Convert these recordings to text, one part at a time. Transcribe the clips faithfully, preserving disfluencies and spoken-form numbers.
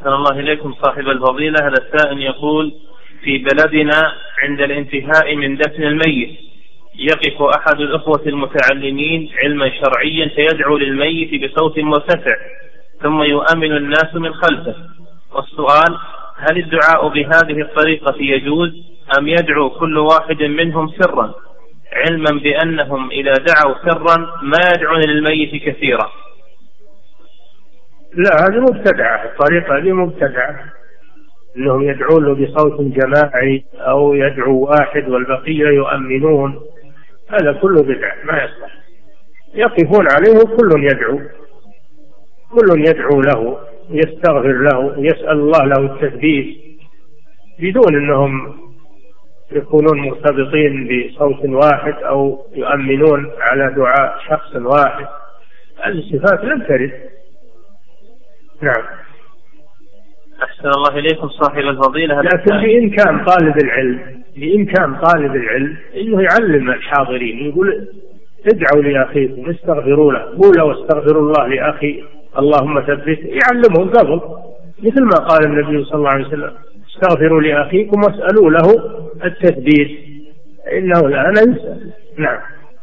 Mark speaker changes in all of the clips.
Speaker 1: أحسن الله إليكم صاحب الفضيلة. هذا السائل يقول: في بلدنا عند الانتهاء من دفن الميت يقف أحد الأخوة المتعلمين علما شرعيا فيدعو للميت بصوت مرتفع ثم يؤمن الناس من خلفه، والسؤال: هل الدعاء بهذه الطريقة يجوز أم يدعو كل واحد منهم سرا، علما بأنهم إذا دعوا سرا ما يدعون للميت كثيرا؟
Speaker 2: لا، هذه مبتدعة، الطريقة هذه مبتدعة، أنهم يدعون له بصوت جماعي أو يدعو واحد والبقية يؤمنون، هذا كله بدعة ما يصلح. يقفون عليه كل يدعو كل يدعو له، يستغفر له، يسأل الله له التثبيت، بدون أنهم يكونون مرتبطين بصوت واحد أو يؤمنون على دعاء شخص واحد. هذه الصفات لم ترد. نعم.
Speaker 1: أحسن الله إليكم صاحب الفضيلة.
Speaker 2: لكن بإمكان طالب العلم بإمكان طالب العلم إنه يعلم الحاضرين، يقول: ادعوا لأخيكم، استغفروا له، قولوا واستغفروا الله لأخي اللهم ثبت، يعلمهم قبل، مثل ما قال النبي صلى الله عليه وسلم: استغفروا لأخيكم واسألوا له التثبيت إنه الآن يسأل. نعم.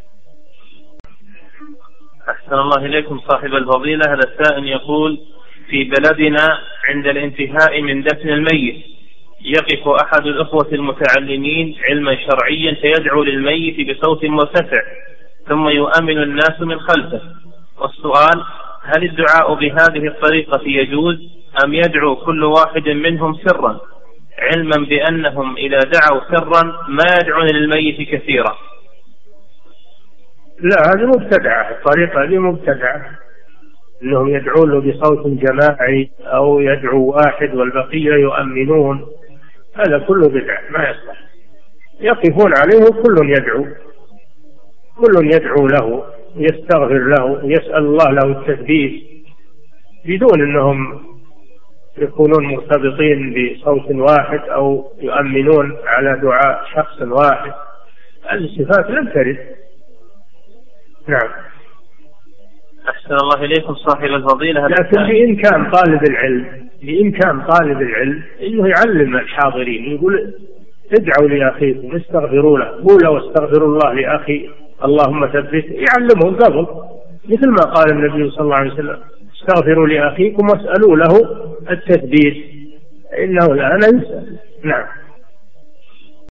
Speaker 1: أحسن الله إليكم صاحب الفضيلة. هذا السائل يقول: في بلدنا عند الانتهاء من دفن الميت يقف أحد الأخوة المتعلمين علما شرعيا فيدعو للميت بصوت مرتفع ثم يؤمن الناس من خلفه، والسؤال: هل الدعاء بهذه الطريقة يجوز أم يدعو كل واحد منهم سرا، علما بأنهم إذا دعوا سرا ما يدعون للميت كثيرا؟
Speaker 2: لا، هذه مبتدعة، الطريقة هذه مبتدعة، أنهم يدعون له بصوت جماعي أو يدعو واحد والبقية يؤمنون، هذا كله بدعة ما يصلح. يقفون عليه كل يدعو كل يدعو له، يستغفر له، يسأل الله له التثبيت، بدون أنهم يكونون مرتبطين بصوت واحد أو يؤمنون على دعاء شخص واحد. هذه الصفات لم ترد. نعم.
Speaker 1: أحسن الله إليكم صاحب الفضيلة.
Speaker 2: لكن بإمكان طالب العلم بإمكان طالب العلم إنه يعلم الحاضرين، يقول: ادعوا لأخيكم، استغفروا له، قولوا واستغفروا الله لأخي اللهم ثبت، يعلمهم قبل، مثل ما قال النبي صلى الله عليه وسلم: استغفروا لأخيكم واسألوا له التثبيت إنه الآن يسأل. نعم.